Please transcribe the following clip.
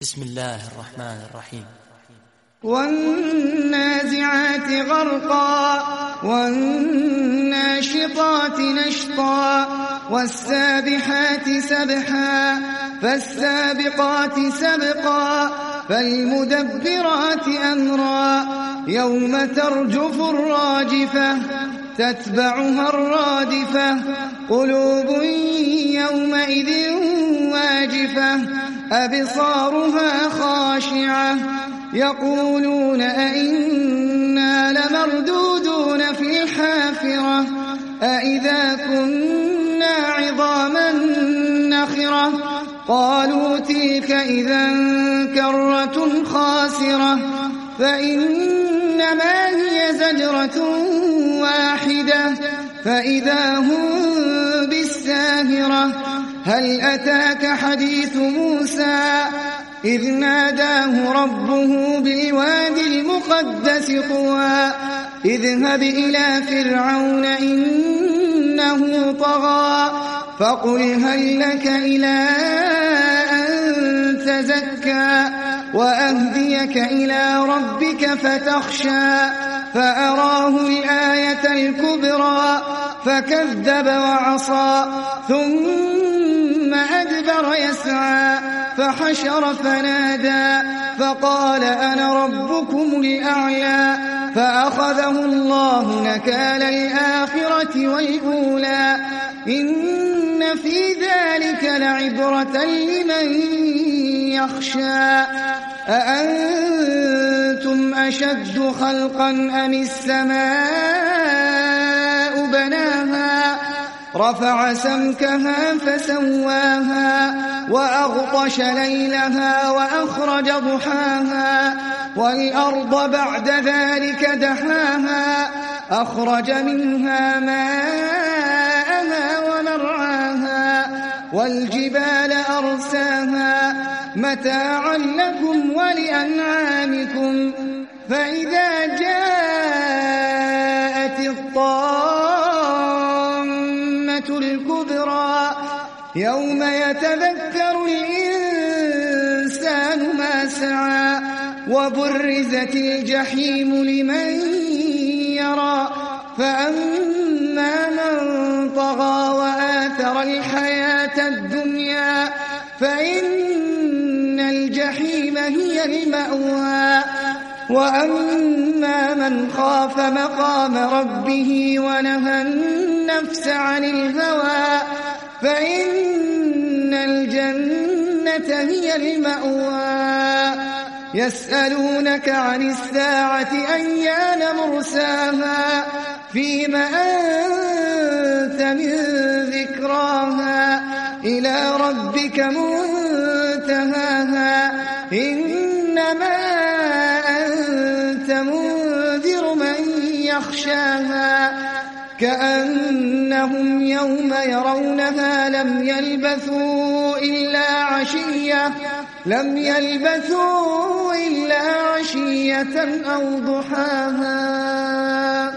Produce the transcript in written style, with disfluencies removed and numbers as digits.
بسم الله الرحمن الرحيم. والنازعات غرقا والناشطات نشطا والسابحات سبحا فالسابقات سبقا فالمدبرات أمرا يوم ترجف الراجفة تتبعها الرادفة قلوب يومئذ واجفة أبصارها خاشعة يقولون أئنا لمردودون في الحافرة أئذا كنا عظاما نخرة قالوا تلك إذا كرة خاسرة فإنما هي زجرة واحدة فإذا هم بالساهرة هل أتاك حديث موسى إذ ناداه ربه بالوادي المقدس طوى اذهب إلى فرعون إنه طغى فقل هل لك إلى أن تزكى وأهديك إلى ربك فتخشى فأراه الآية الكبرى فكذب وعصى ثم أدبر يسعى فحشر فنادى فقال أنا ربكم الأعلى فأخذه الله نكال الآخرة والأولى إن في ذلك لعبرة لمن يخشى أأنتم أشد خلقا أم السماء بناها رفع سمكها فسواها وأغطش ليلها وأخرج ضحاها والأرض بعد ذلك دحاها أخرج منها ماءها ومرعاها والجبال أرساها متاعا لكم ولأنعامكم فإذا جاءت الطامة الكبرى يوم يتذكر الإنسان ما سعى وبرزت الجحيم لمن يرى فأما من طغى وآثر الحياة الدنيا فإن الجحيم هي المأوى وأما من خاف مقام ربه ونهى النفس عن الهوى فإن الجنة هي المأوى يسألونك عن الساعة أيان مرساها فيم أنت من ذكراها إلى ربك منتهاها إنما أنت منذر من يخشاها كأنهم يوم يرونها لم يلبثوا إلا عشية أو ضحاها.